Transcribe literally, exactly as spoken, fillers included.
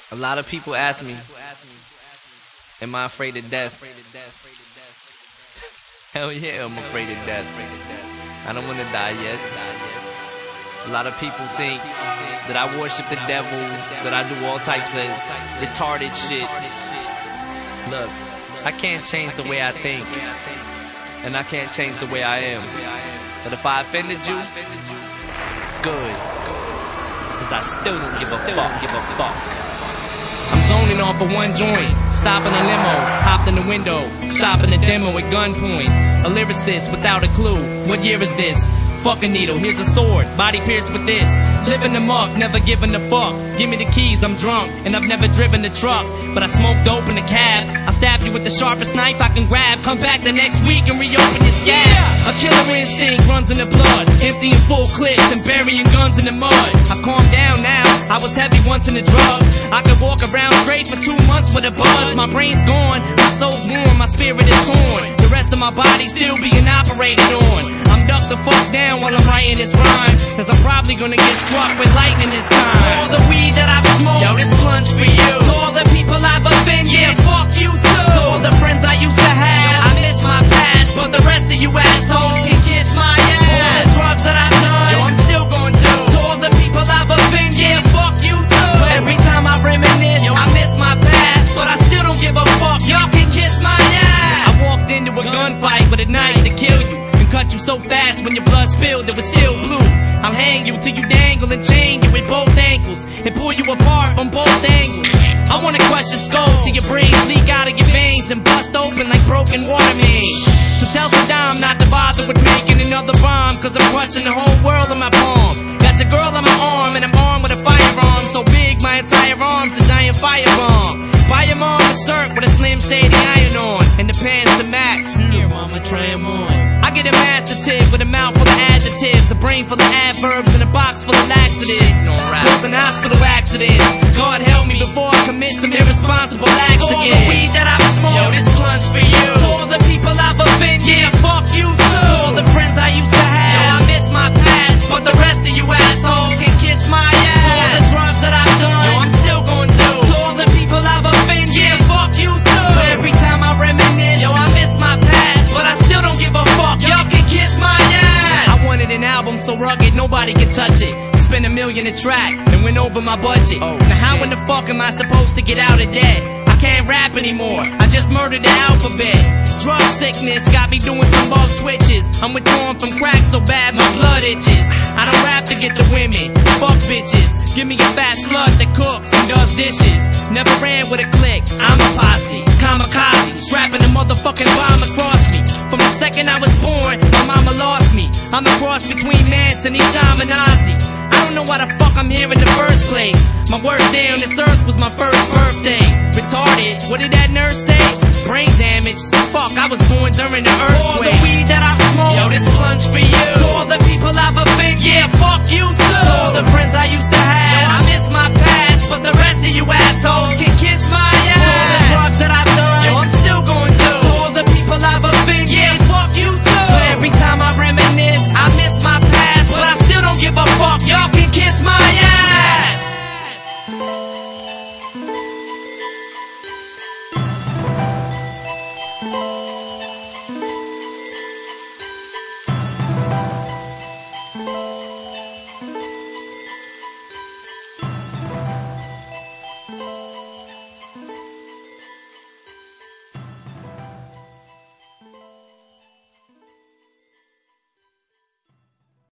A lot of people ask me, am I afraid of death? Hell yeah, I'm afraid of death. I don't want to die yet. A lot of people think that I worship the devil, that I do all types of retarded shit. Look, I can't change the way I think, and I can't change the way I am. But if I offended you, good, cause I still don't give a fuck, give a fuck. I'm zoning off of one joint, stopping a limo, hopped in the window, shopping the demo at gunpoint. A lyricist without a clue, what year is this? Fuck a needle, here's a sword, body pierced with this. Living them up, never giving a fuck. Give me the keys, I'm drunk, and I've never driven the truck. But I smoke dope in the cab. I'll stab you with the sharpest knife I can grab. Come back the next week and reopen this scab. A killer instinct runs in the blood, emptying full clips and burying guns in the mud. I've calmed down now, I was heavy once in the drugs. I could walk around straight for two months with a buzz. My brain's gone, my soul's warm, my spirit is torn. The rest of my body still being operated on. I'm ducked the fuck down while I'm writing this rhyme, cause I'm probably gonna get struck with lightning this time. To all the weed that I've smoked, yo, this blunt's for you. To all the people I've offended, yeah, fuck you too. To all the friends I used to have, I miss my past, but the rest of you assholes can kiss my ass. To all the drugs that I've done, yo, I'm still gonna do. To all the people I've offended, yeah, fuck you too. But every time I reminisce, yo, I miss my past, but I still don't give a fuck. Y'all can kiss my ass. I walked into a gunfight with a knife to kill you. Cut you so fast when your blood spilled it was still blue. I'll hang you till you dangle and chain you with both ankles and pull you apart on both angles. I wanna crush your skull till your brains leak out of your veins and bust open like broken water mains. So tell Saddam not to bother with making another bomb, cause I'm crushing the whole world in my palm. Got your girl on my arm and I'm armed with a firearm so big my entire arm's a giant firebomb. Fire mom a shirt with a Slim Shady iron on and the pants to max. Here mama, try 'em on. I get a master tip with a mouth full of adjectives, a brain full of adverbs, and a box full of laxatives. Cause an hospital accident. God help me before I commit some irresponsible acts again. To all the weed that I've smoked, yo, this blunt's for you. To all the people I've offended, yeah, fuck you too. To all the friends I used to have, yo, I miss my past, but the rest of you assholes can kiss my ass. To all the drugs that I've done, yo, I'm still gonna do. To all the people I've offended, yeah, fuck you too. But every time I reminisce, yo, I miss my past, but I still don't give a fuck. Y'all can kiss my ass. I wanted an album so rugged nobody can touch it. Spent a million a track and went over my budget. Oh, now how in the fuck am I supposed to get out of debt? I can't rap anymore, I just murdered the alphabet. Drug sickness got me doing some bug switches. I'm withdrawn from crack so bad my blood itches. I don't rap to get the women, fuck bitches. Give me a fat slut that cooks and does dishes. Never ran with a clique, I'm a posse. Kamikaze, strapping a motherfucking bomb across me. From the second I was born, my mama lost me. I'm a cross between Manson and Shaminazi. I don't know why the fuck I'm here in the first place. My worst day on this earth was my first birthday. Retarded, what did that nurse say? Brain damage, fuck, I was born during the earthquake. To all the weed that I've smoked, yo, this blunt's for you. To all the people I've offended, yeah, fuck you too. To all the friends I used to have, yo,